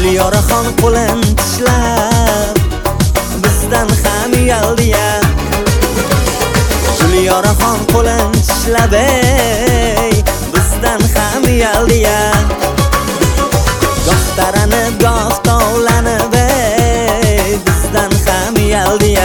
Gulyoraxon qo'lin tishlab bizdan ham uyaldi-ya. Gulyoraxon qo'lin tishlab bizdan ham uyaldi-ya. Goh taranib goh tovlanib bizdan ham uyaldi-ya.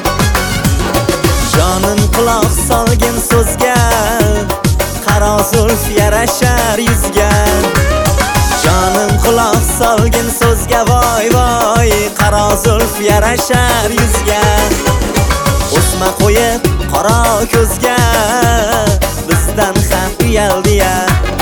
Jonim quloq solgin so'zga, qaro zulf yarashar yuzga. Jonim quloq solgin so'zga, voy voy, qaro zulf yarashar yuzga. O'sma qo'yib qaro ko'zga bizdan ham uyaldi-ya.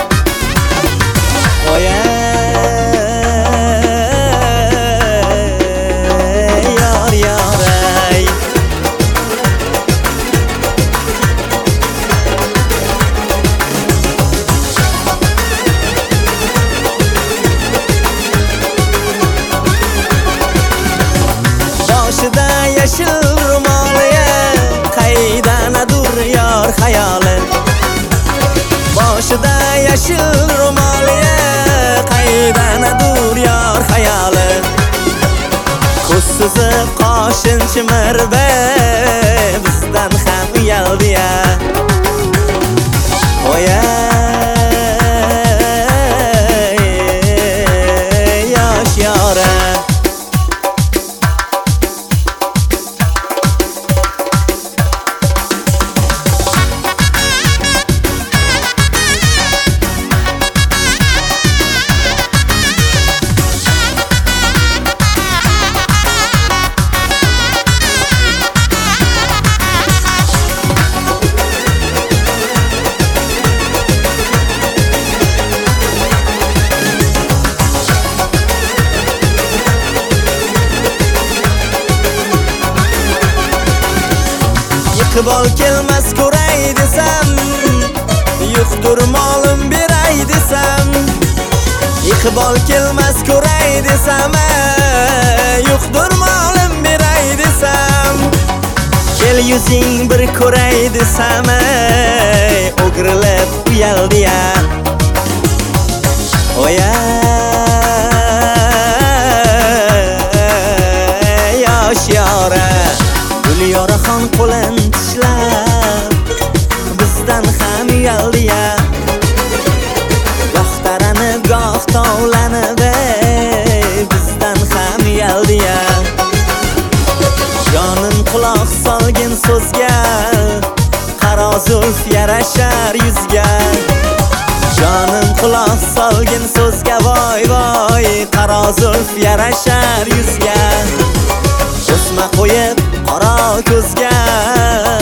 Boshida yashil ro'moliya, qaydanadur yor xayoli. Boshida yashil ro'moliya, qaydanadur yor xayoli. Ko'z suzib qoshin chimirib bizdan ham uyaldi-ya. Yosh yora. Iqbol kelmas ko'ray desam, yo'qdir molim beray desam. Iqbol kelmas ko'ray desam, yo'qdir molim beray desam. Kel yuzing bir ko'ray desam, o'girilib uyaldi-ya. Yosh yora. Gulyoraxon qo'lin tishlab bizdan ham uyaldi-ya. Goh taranib goh tovlanib bizdan ham uyaldi-ya. Jonim quloq solgin so'zga, qaro zulf yarashar yuzga. Jonim quloq solgin so'zga, voy voy, qaro zulf yarashar yuzga. O'sma qo'yib qaro ko'zga